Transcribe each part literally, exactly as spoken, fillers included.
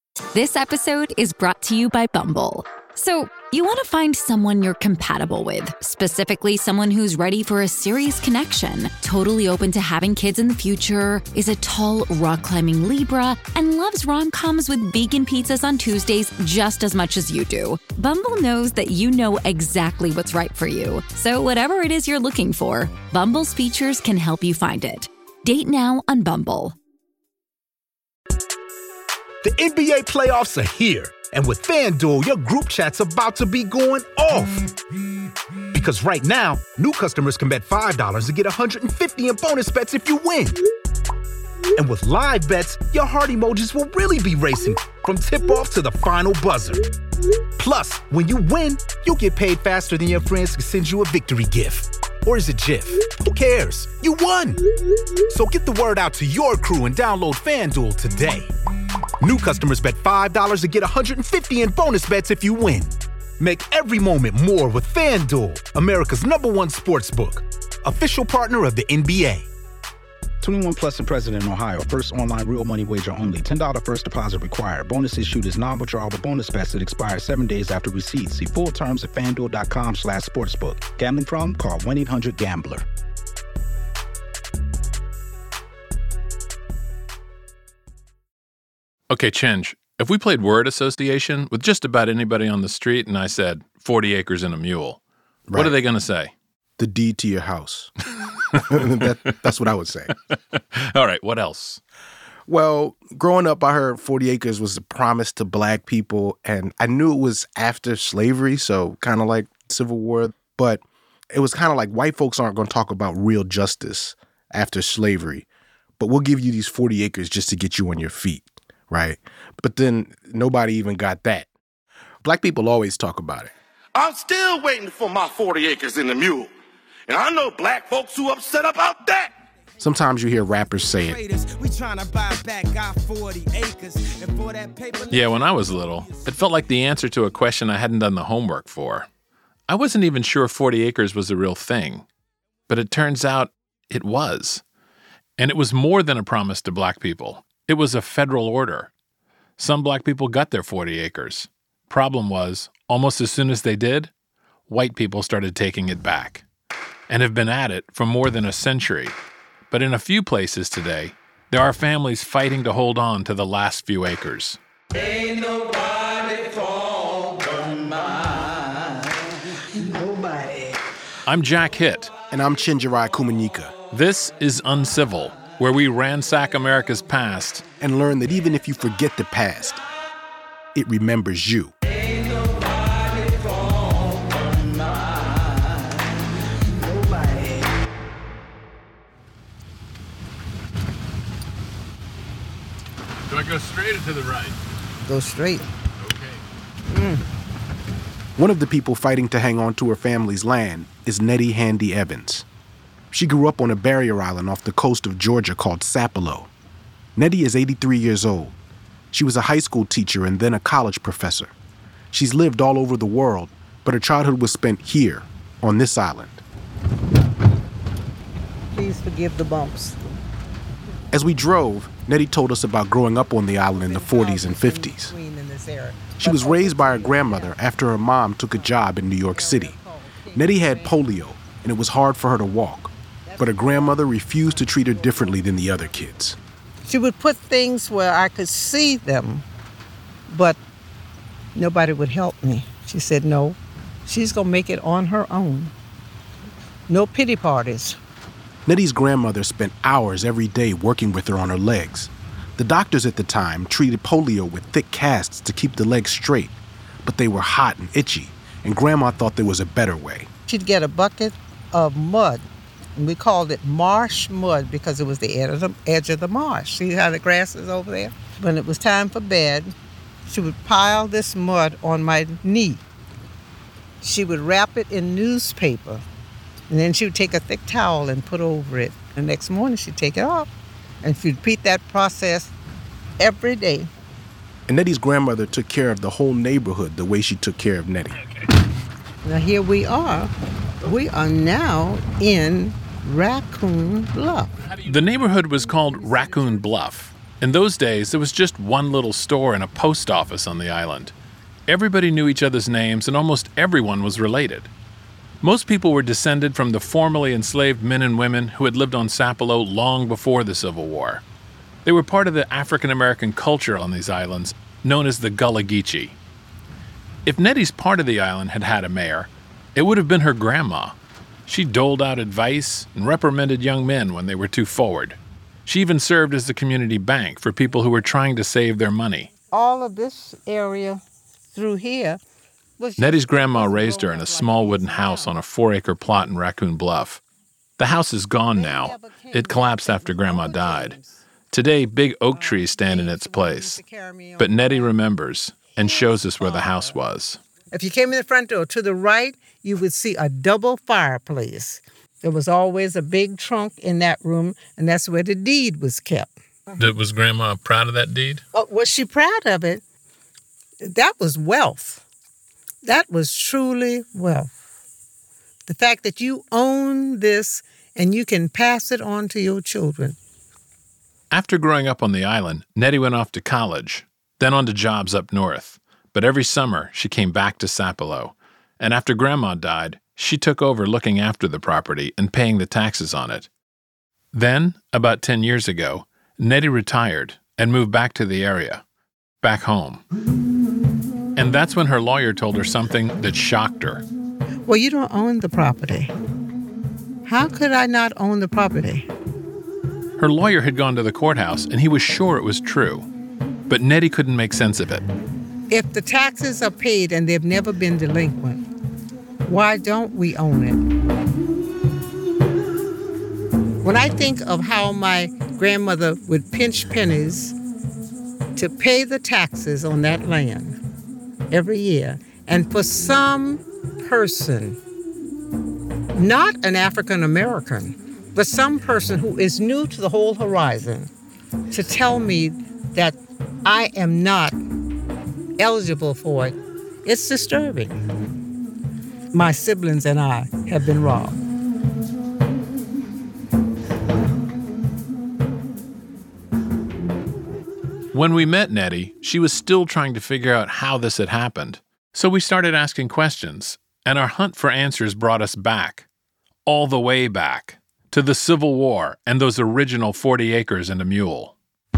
This episode is brought to you by Bumble. So, you want to find someone you're compatible with, specifically someone who's ready for a serious connection, totally open to having kids in the future, is a tall, rock-climbing Libra, and loves rom-coms with vegan pizzas on Tuesdays just as much as you do. Bumble knows that you know exactly what's right for you. So whatever it is you're looking for, Bumble's features can help you find it. Date now on Bumble. The N B A playoffs are here. And with FanDuel, your group chat's about to be going off. Because right now, new customers can bet five dollars and get one hundred fifty dollars in bonus bets if you win. And with live bets, your heart emojis will really be racing from tip-off to the final buzzer. Plus, when you win, you'll get paid faster than your friends can send you a victory gift. Or is it GIF? Who cares? You won! So get the word out to your crew and download FanDuel today. New customers bet five dollars to get one hundred fifty dollars in bonus bets if you win. Make every moment more with FanDuel, America's number one sportsbook. Official partner of the N B A. twenty-one plus and present in Ohio. First online real money wager only. ten dollars first deposit required. Bonus issued is non-withdrawable bonus bets that expire seven days after receipt. See full terms at FanDuel.com slash sportsbook. Gambling problem? Call one eight hundred gambler. Okay, Chinge, if we played word association with just about anybody on the street and I said forty acres and a mule, right, what are they going to say? The deed to your house. that, that's what I would say. All right, what else? Well, growing up, I heard forty acres was a promise to black people, and I knew it was after slavery, so kind of like Civil War, but it was kind of like white folks aren't going to talk about real justice after slavery, but we'll give you these forty acres just to get you on your feet. Right? But then nobody even got that. Black people always talk about it. I'm still waiting for my forty acres in the mule. And I know black folks who upset about that. Sometimes you hear rappers say it. Yeah, when I was little, it felt like the answer to a question I hadn't done the homework for. I wasn't even sure forty acres was a real thing. But it turns out it was. And it was more than a promise to black people. It was a federal order. Some black people got their forty acres. Problem was, almost as soon as they did, white people started taking it back and have been at it for more than a century. But in a few places today, there are families fighting to hold on to the last few acres. Ain't nobody for mine. Nobody. I'm Jack Hitt. And I'm Chinjerai Kumanyika. This is Uncivil, where we ransack America's past and learn that even if you forget the past, it remembers you. Ain't nobody for mine. Nobody. Do I go straight or to the right? Go straight. Okay. Mm. One of the people fighting to hang on to her family's land is Nettie Handy Evans. She grew up on a barrier island off the coast of Georgia called Sapelo. Nettie is eighty-three years old. She was a high school teacher and then a college professor. She's lived all over the world, but her childhood was spent here, on this island. Please forgive the bumps. As we drove, Nettie told us about growing up on the island in the forties and fifties. She was raised by her grandmother after her mom took a job in New York City. Nettie had polio, and it was hard for her to walk. But her grandmother refused to treat her differently than the other kids. She would put things where I could see them, but nobody would help me. She said, no, she's going to make it on her own. No pity parties. Nettie's grandmother spent hours every day working with her on her legs. The doctors at the time treated polio with thick casts to keep the legs straight, but they were hot and itchy, and Grandma thought there was a better way. She'd get a bucket of mud, and we called it marsh mud because it was the edge of the, edge of the marsh. See how the grass is over there? When it was time for bed, she would pile this mud on my knee. She would wrap it in newspaper, and then she would take a thick towel and put over it. The next morning, she'd take it off, and she'd repeat that process every day. And Nettie's grandmother took care of the whole neighborhood the way she took care of Nettie. Now here we are. We are now in Raccoon Bluff. The neighborhood was called Raccoon Bluff. In those days, there was just one little store and a post office on the island. Everybody knew each other's names, and almost everyone was related. Most people were descended from the formerly enslaved men and women who had lived on Sapelo long before the Civil War. They were part of the African-American culture on these islands, known as the Gullah Geechee. If Nettie's part of the island had had a mayor, it would have been her grandma. She doled out advice and reprimanded young men when they were too forward. She even served as the community bank for people who were trying to save their money. All of this area through here was... Nettie's grandma raised her in a small wooden house on a four-acre plot in Raccoon Bluff. The house is gone now. It collapsed after Grandma died. Today, big oak trees stand in its place. But Nettie remembers and shows us where the house was. If you came in the front door, to the right, you would see a double fireplace. There was always a big trunk in that room, and that's where the deed was kept. Was Grandma proud of that deed? Oh, was she proud of it? That was wealth. That was truly wealth. The fact that you own this and you can pass it on to your children. After growing up on the island, Nettie went off to college, then on to jobs up north. But every summer, she came back to Sapelo. And after Grandma died, she took over looking after the property and paying the taxes on it. Then, about ten years ago, Nettie retired and moved back to the area, back home. And that's when her lawyer told her something that shocked her. Well, you don't own the property. How could I not own the property? Her lawyer had gone to the courthouse, and he was sure it was true. But Nettie couldn't make sense of it. If the taxes are paid and they've never been delinquent, why don't we own it? When I think of how my grandmother would pinch pennies to pay the taxes on that land every year, and for some person, not an African American, but some person who is new to the whole horizon, to tell me that I am not eligible for it, it's disturbing. My siblings and I have been robbed. When we met Nettie, she was still trying to figure out how this had happened. So we started asking questions, and our hunt for answers brought us back, all the way back, to the Civil War and those original forty acres and a mule.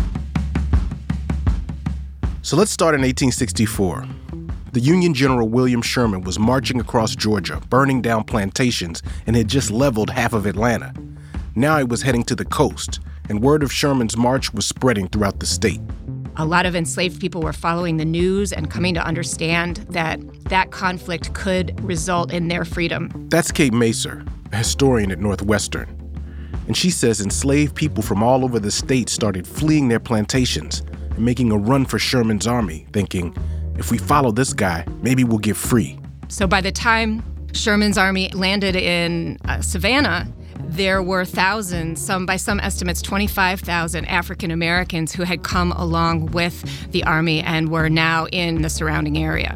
So let's start in eighteen sixty-four. The Union General William Sherman was marching across Georgia, burning down plantations, and had just leveled half of Atlanta. Now he was heading to the coast, and word of Sherman's march was spreading throughout the state. A lot of enslaved people were following the news and coming to understand that that conflict could result in their freedom. That's Kate Macer, a historian at Northwestern. And she says enslaved people from all over the state started fleeing their plantations and making a run for Sherman's army, thinking, if we follow this guy, maybe we'll get free. So by the time Sherman's army landed in uh, Savannah, there were thousands, some by some estimates twenty-five thousand African Americans who had come along with the army and were now in the surrounding area.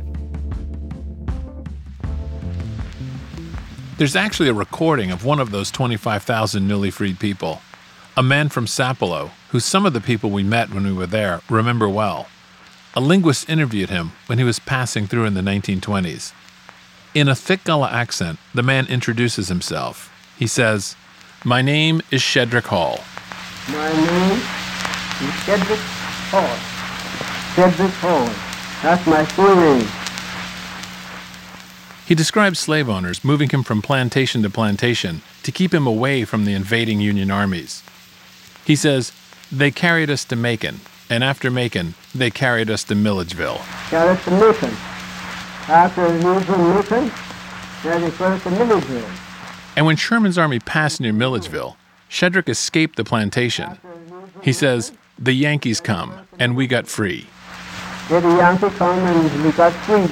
There's actually a recording of one of those twenty-five thousand newly freed people, a man from Sapelo, who some of the people we met when we were there remember well. A linguist interviewed him when he was passing through in the nineteen twenties. In a thick Gullah accent, the man introduces himself. He says, "My name is Shedrick Hall." My name is Shedrick Hall. Shedrick Hall. That's my full name. He describes slave owners moving him from plantation to plantation to keep him away from the invading Union armies. He says, "They carried us to Macon, and after Macon, they carried us to Milledgeville." Carried us to Macon. After we moved from Macon, then they put us to Milledgeville. And when Sherman's army passed near Milledgeville, Shedrick escaped the plantation. He says, "The Yankees come, and we got free." Then the Yankees come and we got free.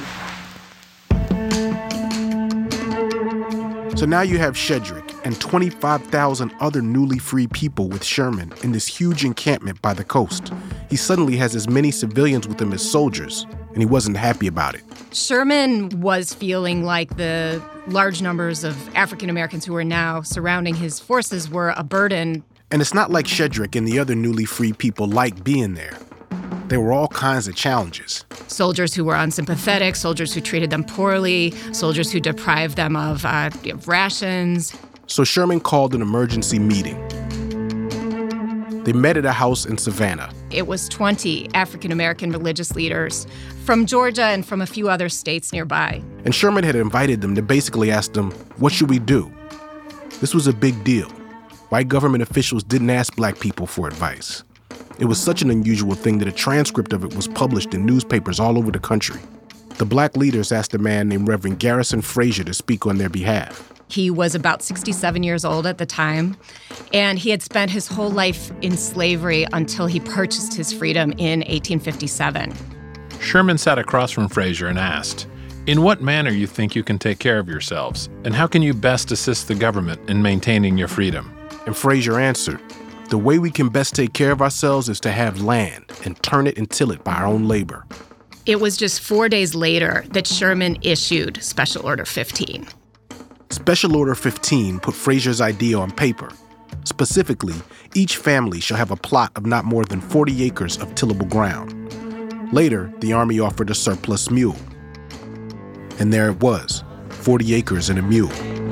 So now you have Shedrick and twenty-five thousand other newly freed people with Sherman in this huge encampment by the coast. He suddenly has as many civilians with him as soldiers, and he wasn't happy about it. Sherman was feeling like the large numbers of African Americans who were now surrounding his forces were a burden. And it's not like Shedrick and the other newly freed people liked being there. There were all kinds of challenges. Soldiers who were unsympathetic, soldiers who treated them poorly, soldiers who deprived them of uh, rations. So Sherman called an emergency meeting. They met at a house in Savannah. It was twenty African-American religious leaders from Georgia and from a few other states nearby. And Sherman had invited them to basically ask them, what should we do? This was a big deal. White government officials didn't ask black people for advice. It was such an unusual thing that a transcript of it was published in newspapers all over the country. The black leaders asked a man named Reverend Garrison Frazier to speak on their behalf. He was about sixty-seven years old at the time, and he had spent his whole life in slavery until he purchased his freedom in eighteen fifty-seven. Sherman sat across from Frazier and asked, "In what manner you think you can take care of yourselves, and how can you best assist the government in maintaining your freedom?" And Frazier answered, "The way we can best take care of ourselves is to have land and turn it and till it by our own labor." It was just four days later that Sherman issued Special Order fifteen. Special Order fifteen put Frazier's idea on paper. Specifically, each family shall have a plot of not more than forty acres of tillable ground. Later, the Army offered a surplus mule. And there it was, forty acres and a mule.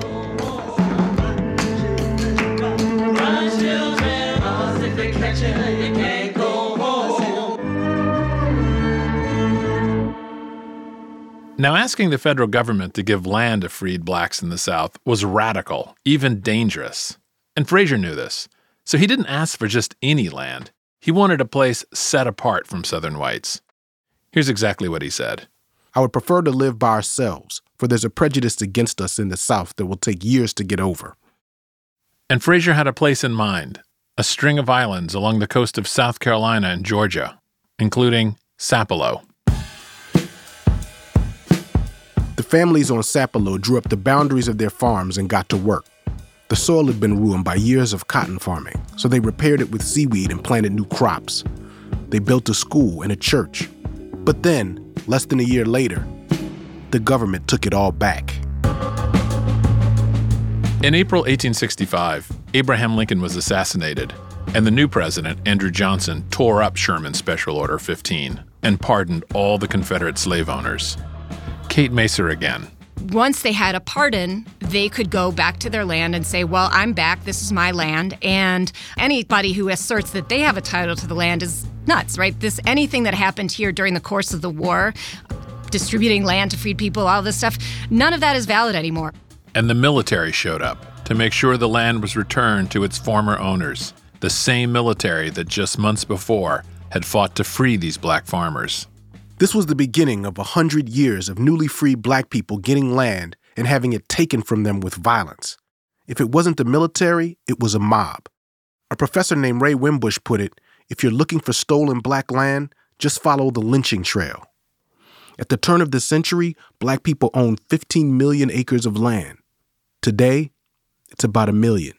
Now, asking the federal government to give land to freed blacks in the South was radical, even dangerous. And Frazier knew this, so he didn't ask for just any land. He wanted a place set apart from Southern whites. Here's exactly what he said. "I would prefer to live by ourselves, for there's a prejudice against us in the South that will take years to get over." And Frazier had a place in mind, a string of islands along the coast of South Carolina and Georgia, including Sapelo. The families on Sapelo drew up the boundaries of their farms and got to work. The soil had been ruined by years of cotton farming, so they repaired it with seaweed and planted new crops. They built a school and a church. But then, less than a year later, the government took it all back. In April eighteen sixty-five, Abraham Lincoln was assassinated, and the new president, Andrew Johnson, tore up Sherman's Special Order fifteen and pardoned all the Confederate slave owners. Kate Macer again. Once they had a pardon, they could go back to their land and say, well, I'm back, this is my land, and anybody who asserts that they have a title to the land is nuts, right? This anything that happened here during the course of the war, distributing land to freed people, all this stuff, none of that is valid anymore. And the military showed up to make sure the land was returned to its former owners, the same military that just months before had fought to free these black farmers. This was the beginning of a hundred years of newly freed black people getting land and having it taken from them with violence. If it wasn't the military, it was a mob. A professor named Ray Wimbush put it, if you're looking for stolen black land, just follow the lynching trail. At the turn of the century, black people owned fifteen million acres of land. Today, it's about a million.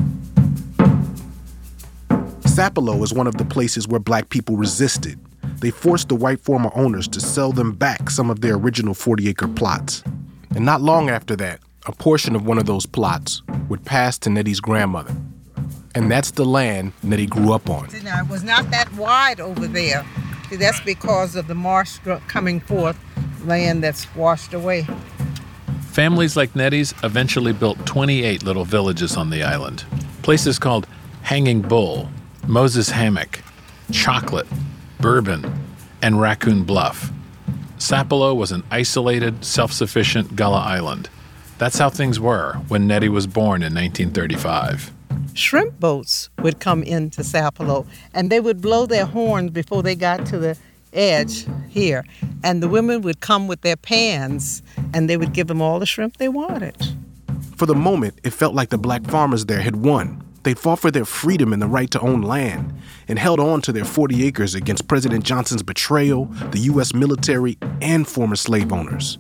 Sapelo is one of the places where black people resisted. They forced the white former owners to sell them back some of their original forty-acre plots. And not long after that, a portion of one of those plots would pass to Nettie's grandmother. And that's the land Nettie grew up on. See, now, it was not that wide over there. See, that's because of the marsh coming forth, land that's washed away. Families like Nettie's eventually built twenty-eight little villages on the island. Places called Hanging Bull, Moses Hammock, Chocolate, Bourbon, and Raccoon Bluff. Sapelo was an isolated, self-sufficient Gullah island. That's how things were when Nettie was born in nineteen thirty-five. Shrimp boats would come into Sapelo, and they would blow their horns before they got to the edge here. And the women would come with their pans, and they would give them all the shrimp they wanted. For the moment, it felt like the black farmers there had won. They fought for their freedom and the right to own land, and held on to their forty acres against President Johnson's betrayal, the U S military, and former slave owners.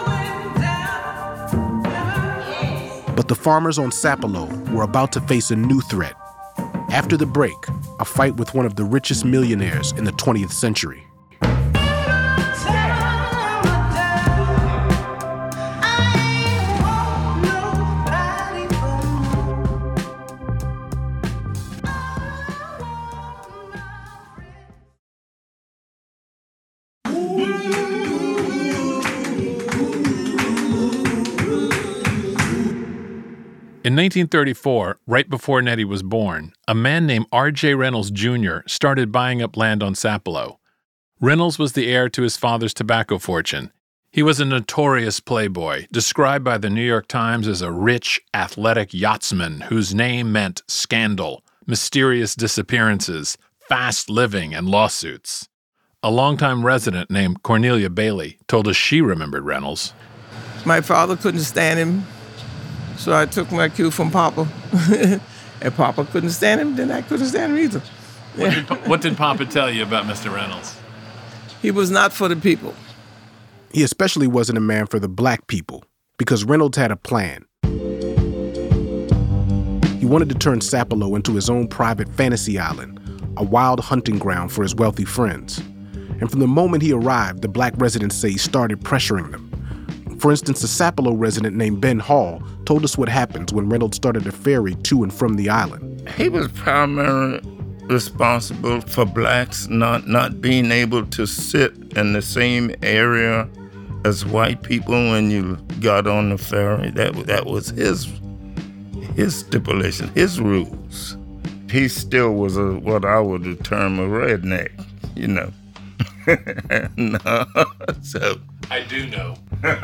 But the farmers on Sapelo were about to face a new threat. After the break, a fight with one of the richest millionaires in the twentieth century. In nineteen thirty-four, right before Nettie was born, a man named R J Reynolds Junior started buying up land on Sapelo. Reynolds was the heir to his father's tobacco fortune. He was a notorious playboy, described by the New York Times as a rich, athletic yachtsman whose name meant scandal, mysterious disappearances, fast living, and lawsuits. A longtime resident named Cornelia Bailey told us she remembered Reynolds. My father couldn't stand him, so I took my cue from Papa. And Papa couldn't stand him, then I couldn't stand him either. What did, what did Papa tell you about Mister Reynolds? He was not for the people. He especially wasn't a man for the black people, because Reynolds had a plan. He wanted to turn Sapelo into his own private fantasy island, a wild hunting ground for his wealthy friends. And from the moment he arrived, the black residents say he started pressuring them. For instance, a Sapelo resident named Ben Hall told us what happens when Reynolds started a ferry to and from the island. He was primarily responsible for blacks not, not being able to sit in the same area as white people when you got on the ferry. That, that was his, his stipulation, his rules. He still was a, what I would term a redneck, you know. No, so... I do know.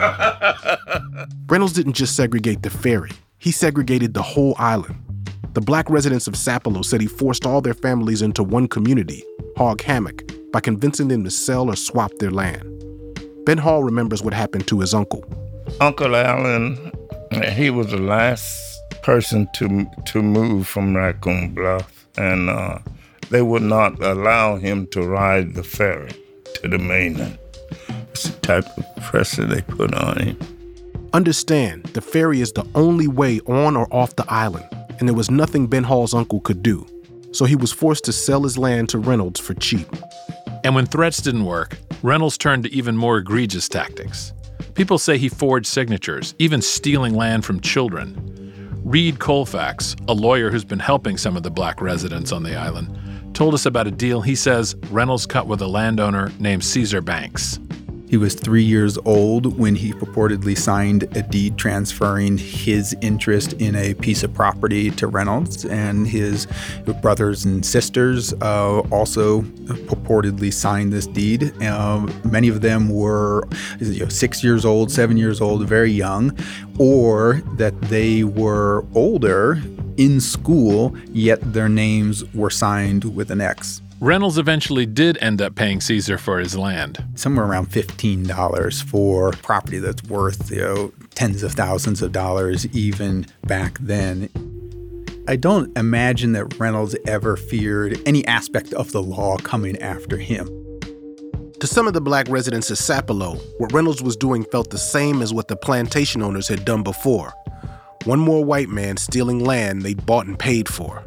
Reynolds didn't just segregate the ferry. He segregated the whole island. The black residents of Sapelo said he forced all their families into one community, Hog Hammock, by convincing them to sell or swap their land. Ben Hall remembers what happened to his uncle. Uncle Allen, he was the last person to to move from Raccoon Bluff, and uh, they would not allow him to ride the ferry to the mainland. It's the type of pressure they put on him. Understand, the ferry is the only way on or off the island, and there was nothing Ben Hall's uncle could do. So he was forced to sell his land to Reynolds for cheap. And when threats didn't work, Reynolds turned to even more egregious tactics. People say he forged signatures, even stealing land from children. Reed Colfax, a lawyer who's been helping some of the black residents on the island, told us about a deal he says Reynolds cut with a landowner named Caesar Banks. He was three years old when he purportedly signed a deed transferring his interest in a piece of property to Reynolds, and his brothers and sisters uh, also purportedly signed this deed. Uh, many of them were you know, six years old, seven years old, very young, or that they were older in school, yet their names were signed with an X. Reynolds eventually did end up paying Caesar for his land. Somewhere around fifteen dollars for property that's worth, you know, tens of thousands of dollars even back then. I don't imagine that Reynolds ever feared any aspect of the law coming after him. To some of the black residents of Sapelo, what Reynolds was doing felt the same as what the plantation owners had done before. One more white man stealing land they'd bought and paid for.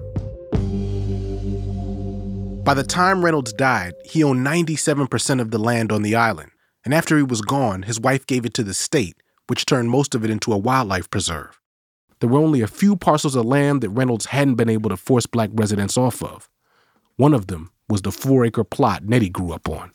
By the time Reynolds died, he owned ninety-seven percent of the land on the island, and after he was gone, his wife gave it to the state, which turned most of it into a wildlife preserve. There were only a few parcels of land that Reynolds hadn't been able to force black residents off of. One of them was the four-acre plot Nettie grew up on.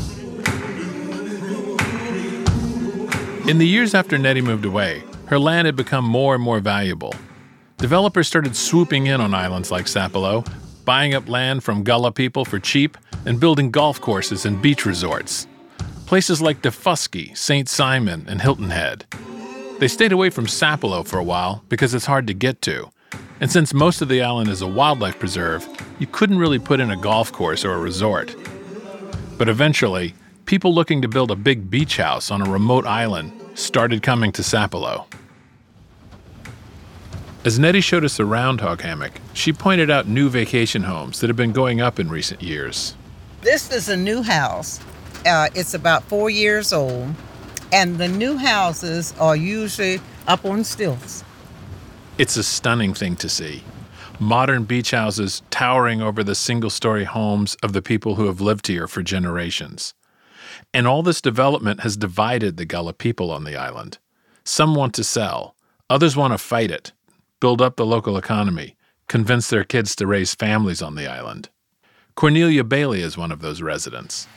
In the years after Nettie moved away, her land had become more and more valuable. Developers started swooping in on islands like Sapelo, buying up land from Gullah people for cheap, and building golf courses and beach resorts. Places like Defusky, Saint Simon, and Hilton Head. They stayed away from Sapelo for a while because it's hard to get to. And since most of the island is a wildlife preserve, you couldn't really put in a golf course or a resort. But eventually, people looking to build a big beach house on a remote island started coming to Sapelo. As Nettie showed us around Hog Hammock, she pointed out new vacation homes that have been going up in recent years. This is a new house. Uh, it's about four years old, and the new houses are usually up on stilts. It's a stunning thing to see. Modern beach houses towering over the single-story homes of the people who have lived here for generations. And all this development has divided the Gullah people on the island. Some want to sell, others want to fight it, build up the local economy, convince their kids to raise families on the island. Cornelia Bailey is one of those residents.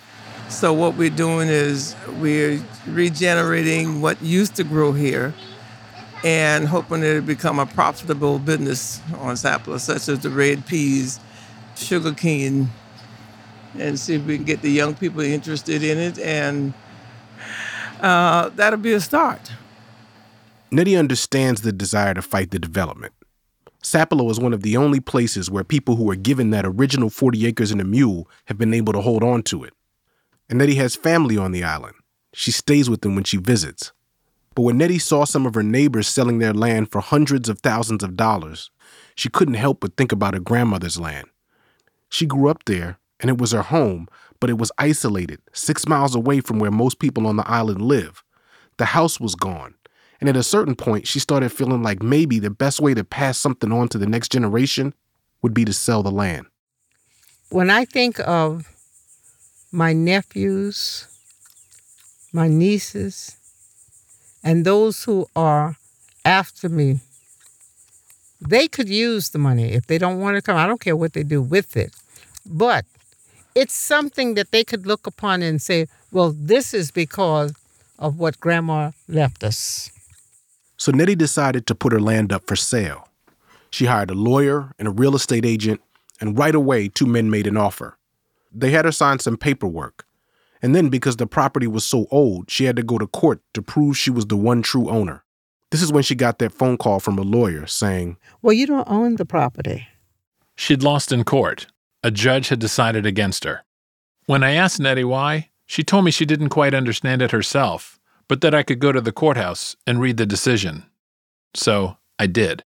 So what we're doing is we're regenerating what used to grow here and hoping that it become a profitable business on Sapelo, such as the red peas, sugarcane, and see if we can get the young people interested in it, and uh, that'll be a start. Nettie understands the desire to fight the development. Sapelo is one of the only places where people who were given that original forty acres and a mule have been able to hold on to it. And Nettie has family on the island. She stays with them when she visits. But when Nettie saw some of her neighbors selling their land for hundreds of thousands of dollars, she couldn't help but think about her grandmother's land. She grew up there, and it was her home, but it was isolated, six miles away from where most people on the island live. The house was gone. And at a certain point, she started feeling like maybe the best way to pass something on to the next generation would be to sell the land. When I think of my nephews, my nieces, and those who are after me, they could use the money. If they don't want to come, I don't care what they do with it. But it's something that they could look upon and say, well, this is because of what Grandma left us. So Nettie decided to put her land up for sale. She hired a lawyer and a real estate agent, and right away, two men made an offer. They had her sign some paperwork. And then because the property was so old, she had to go to court to prove she was the one true owner. This is when she got that phone call from a lawyer saying, well, you don't own the property. She'd lost in court. A judge had decided against her. When I asked Nettie why, she told me she didn't quite understand it herself, but that I could go to the courthouse and read the decision. So I did.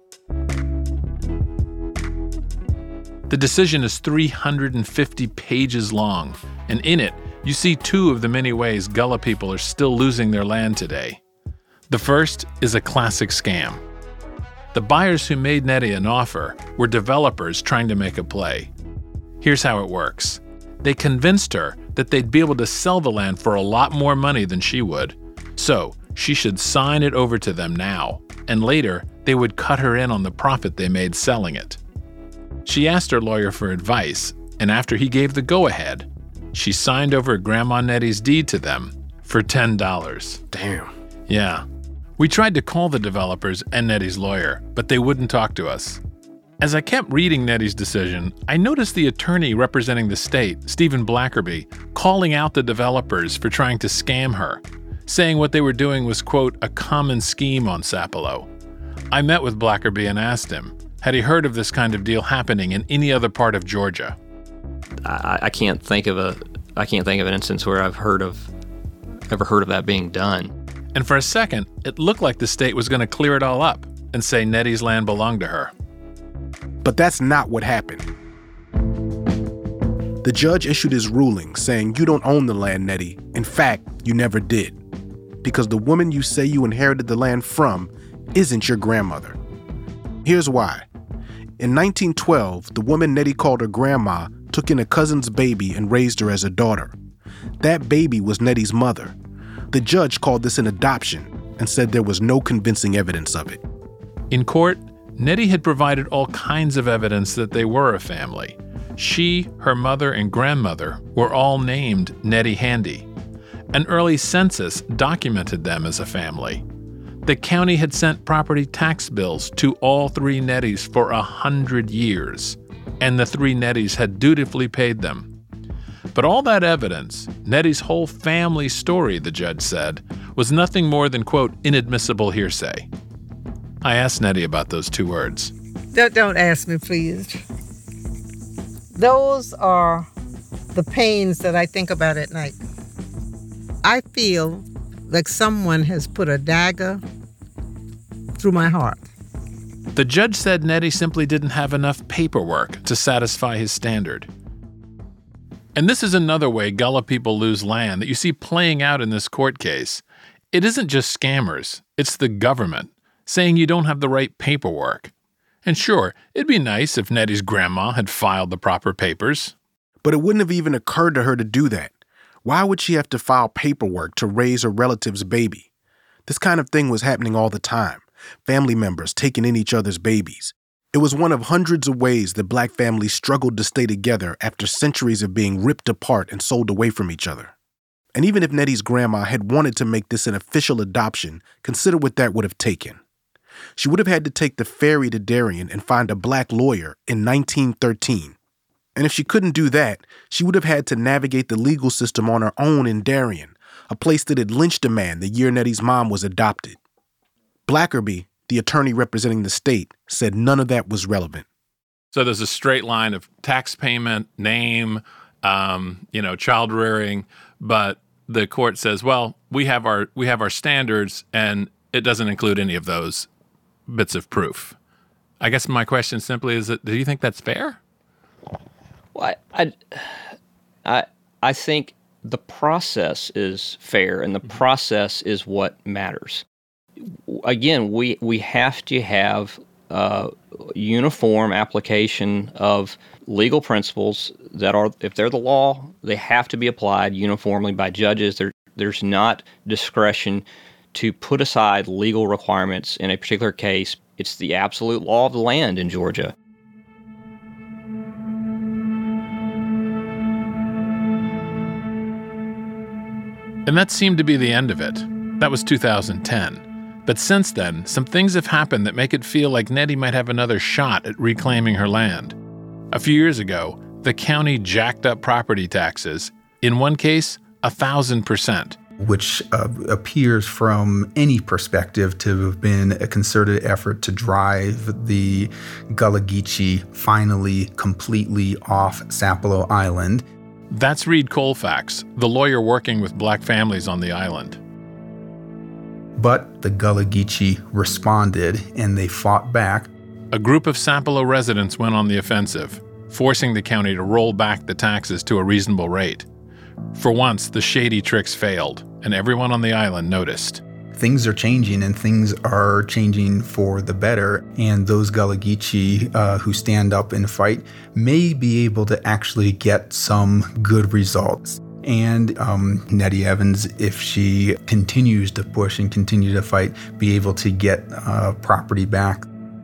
The decision is three hundred fifty pages long, and in it, you see two of the many ways Gullah people are still losing their land today. The first is a classic scam. The buyers who made Nettie an offer were developers trying to make a play. Here's how it works. They convinced her that they'd be able to sell the land for a lot more money than she would, so she should sign it over to them now, and later they would cut her in on the profit they made selling it. She asked her lawyer for advice, and after he gave the go-ahead, she signed over Grandma Nettie's deed to them for ten dollars. Damn. Yeah. We tried to call the developers and Nettie's lawyer, but they wouldn't talk to us. As I kept reading Nettie's decision, I noticed the attorney representing the state, Stephen Blackerby, calling out the developers for trying to scam her, saying what they were doing was, quote, a common scheme on Sapelo. I met with Blackerby and asked him, had he heard of this kind of deal happening in any other part of Georgia? I, I can't think of a I can't think of an instance where I've heard of ever heard of that being done. And for a second, it looked like the state was going to clear it all up and say Nettie's land belonged to her. But that's not what happened. The judge issued his ruling saying you don't own the land, Nettie. In fact, you never did. Because the woman you say you inherited the land from isn't your grandmother. Here's why. In nineteen twelve, the woman Nettie called her grandma took in a cousin's baby and raised her as a daughter. That baby was Nettie's mother. The judge called this an adoption and said there was no convincing evidence of it. In court, Nettie had provided all kinds of evidence that they were a family. She, her mother, and grandmother were all named Nettie Handy. An early census documented them as a family. The county had sent property tax bills to all three Netties for a hundred years, and the three Netties had dutifully paid them. But all that evidence, Nettie's whole family story, the judge said, was nothing more than, quote, inadmissible hearsay. I asked Nettie about those two words. Don't, don't ask me, please. Those are the pains that I think about at night. I feel like someone has put a dagger through my heart. The judge said Nettie simply didn't have enough paperwork to satisfy his standard. And this is another way Gullah people lose land that you see playing out in this court case. It isn't just scammers, it's the government saying you don't have the right paperwork. And sure, it'd be nice if Nettie's grandma had filed the proper papers. But it wouldn't have even occurred to her to do that. Why would she have to file paperwork to raise her relative's baby? This kind of thing was happening all the time. Family members taking in each other's babies. It was one of hundreds of ways that black families struggled to stay together after centuries of being ripped apart and sold away from each other. And even if Nettie's grandma had wanted to make this an official adoption, consider what that would have taken. She would have had to take the ferry to Darien and find a black lawyer in nineteen thirteen. And if she couldn't do that, she would have had to navigate the legal system on her own in Darien, a place that had lynched a man the year Nettie's mom was adopted. Blackerby, the attorney representing the state, said none of that was relevant. So there's a straight line of tax payment, name, um, you know, child rearing, but the court says, well, we have our we have our standards, and it doesn't include any of those bits of proof. I guess my question simply is, that, do you think that's fair? Well, I, I, I think the process is fair, and the process is what matters. Again, we, we have to have uh, uniform application of legal principles that are, if they're the law, they have to be applied uniformly by judges. There, there's not discretion to put aside legal requirements in a particular case. It's the absolute law of the land in Georgia. And that seemed to be the end of it. That was two thousand ten. But since then, some things have happened that make it feel like Nettie might have another shot at reclaiming her land. A few years ago, the county jacked up property taxes. In one case, a thousand percent. Which uh, appears from any perspective to have been a concerted effort to drive the Gullah Geechee finally completely off Sapelo Island. That's Reed Colfax, the lawyer working with black families on the island. But the Gullah Geechee responded, and they fought back. A group of Sapelo residents went on the offensive, forcing the county to roll back the taxes to a reasonable rate. For once, the shady tricks failed, and everyone on the island noticed. Things are changing, and things are changing for the better, and those Gullah Geechee uh, who stand up and fight may be able to actually get some good results. And um, Nettie Evans, if she continues to push and continue to fight, be able to get uh, property back.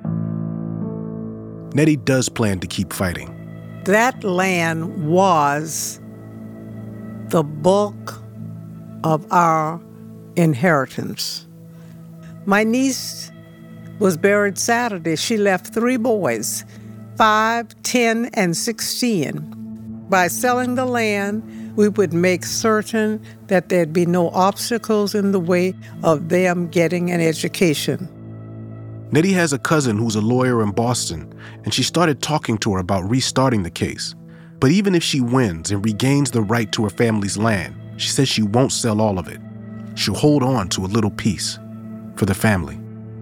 Nettie does plan to keep fighting. That land was the bulk of our inheritance. My niece was buried Saturday. She left three boys, five, ten, and sixteen. By selling the land, we would make certain that there'd be no obstacles in the way of them getting an education. Nettie has a cousin who's a lawyer in Boston, and she started talking to her about restarting the case. But even if she wins and regains the right to her family's land, she says she won't sell all of it. She'll hold on to a little piece for the family.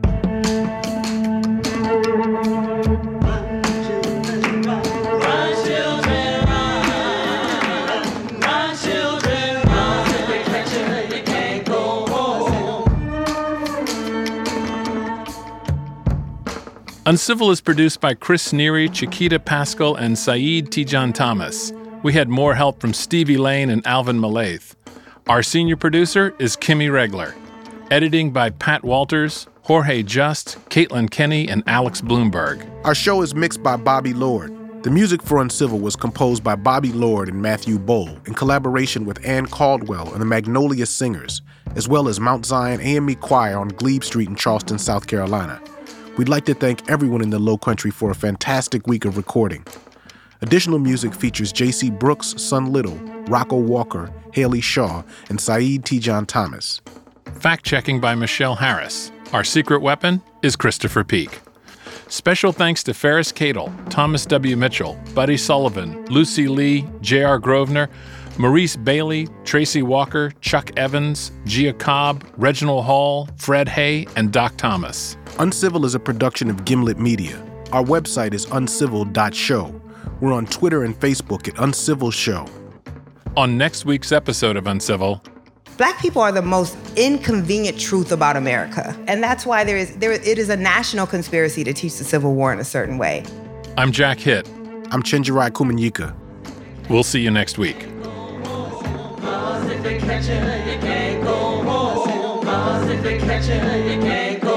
Uncivil is produced by Chris Neary, Chiquita Pascal, and Saeed Tijan Thomas. We had more help from Stevie Lane and Alvin Malaith. Our senior producer is Kimmy Regler. Editing by Pat Walters, Jorge Just, Caitlin Kenny, and Alex Bloomberg. Our show is mixed by Bobby Lord. The music for Uncivil was composed by Bobby Lord and Matthew Bowl in collaboration with Ann Caldwell and the Magnolia Singers, as well as Mount Zion A M E Choir on Glebe Street in Charleston, South Carolina. We'd like to thank everyone in the Low Country for a fantastic week of recording. Additional music features J C Brooks, Son Little, Rocco Walker, Haley Shaw, and Saeed Tijan Thomas. Fact-checking by Michelle Harris. Our secret weapon is Christopher Peak. Special thanks to Ferris Cadle, Thomas W. Mitchell, Buddy Sullivan, Lucy Lee, J R. Grosvenor, Maurice Bailey, Tracy Walker, Chuck Evans, Gia Cobb, Reginald Hall, Fred Hay, and Doc Thomas. Uncivil is a production of Gimlet Media. Our website is uncivil dot show. We're on Twitter and Facebook at Uncivil Show. On next week's episode of Uncivil, Black people are the most inconvenient truth about America. And that's why there is there it is a national conspiracy to teach the Civil War in a certain way. I'm Jack Hitt. I'm Chenjerai Kumanyika. We'll see you next week. If they catch you, you can't go home. 'Cause if they catch you, you can't go